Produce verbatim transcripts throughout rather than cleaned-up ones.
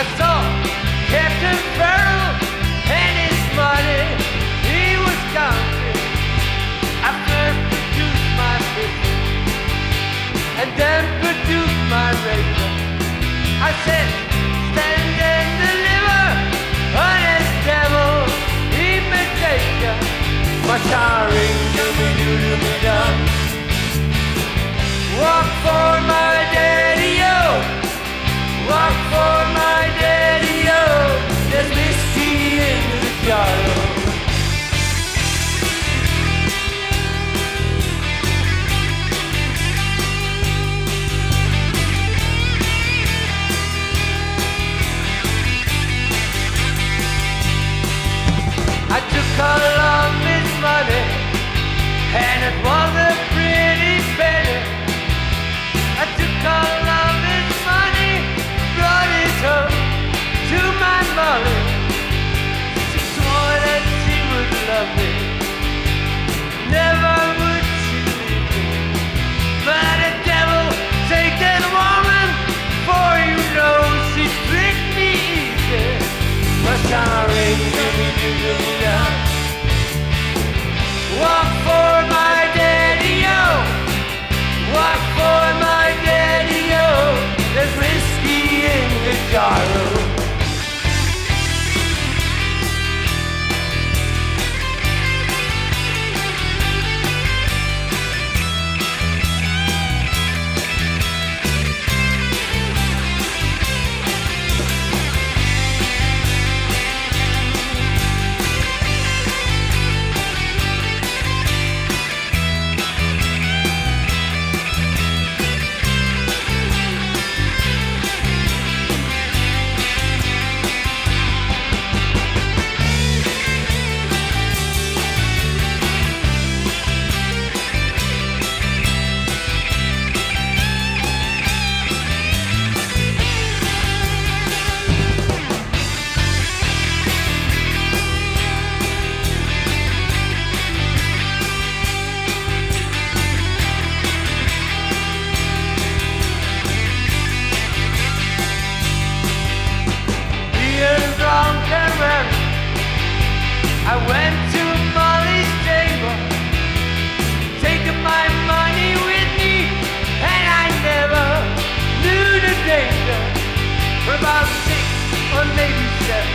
I saw Captain Farrell and his money he was counting. I first produced my pistol and then produced my razor. I said, stand and deliver, honest devil, he may take ya. My showering, do-me-do-do-me-da. Walk for my daddy-o, walk for my daddy-o. There's whiskey in the jar. I took all of his money, and it was a pretty penny. I took all of his money, brought it home to my mother. She swore that she would love me, never would she leave me. But the devil take that woman, for you know she tricked me easy. My sorry, do-me-do-do-me-da. Walk for my daddy-o, walk for my daddy-o. There's whiskey in the jar. I went to Molly's table, taking my money with me, and I never knew the danger. For about six or maybe seven,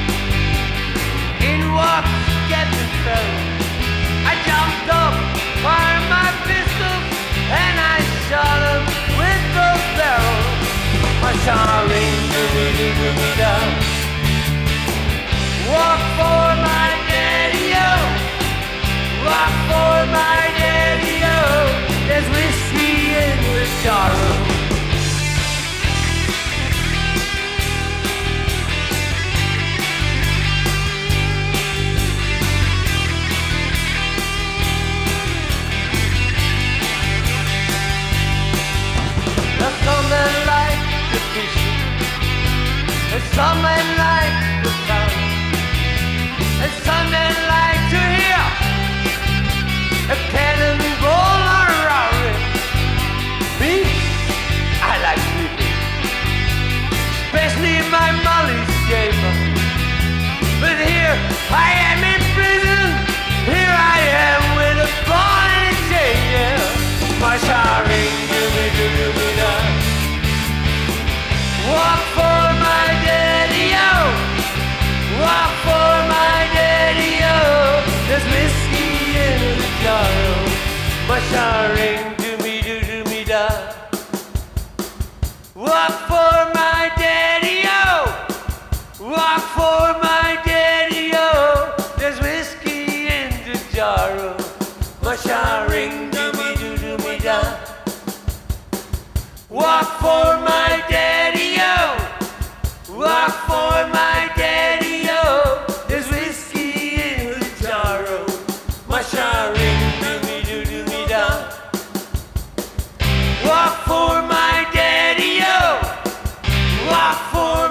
in walked Captain Farrell. I jumped up, fired my pistol, and I shot him with the barrel. My sorry, do-me-do-me-da. Walk for my daddy-o, walk for my daddy-o. There's whiskey in the jar. There's some men like the fishing, and some men like the sound. And some men like to hear a cannonball or a roaring. Me, I like sleeping, especially in my Molly's chamber. But here I am in prison, here I am with a ball and a chain, yeah. My sorry, do-me-do-me-da. Walk for my daddy-o, walk for my daddy-o. There's whiskey in the jar. My sorry, do-me-do-do-me-da. Walk for my daddy-o, walk for my daddy-o. There's whiskey in the jar. My sorry, do-me-do-do-me-da. Walk for my daddy-o, walk for my daddy-o. There's whiskey in the jar. My sorry, do-me-do-do-me-da. Walk for my daddy-o, walk for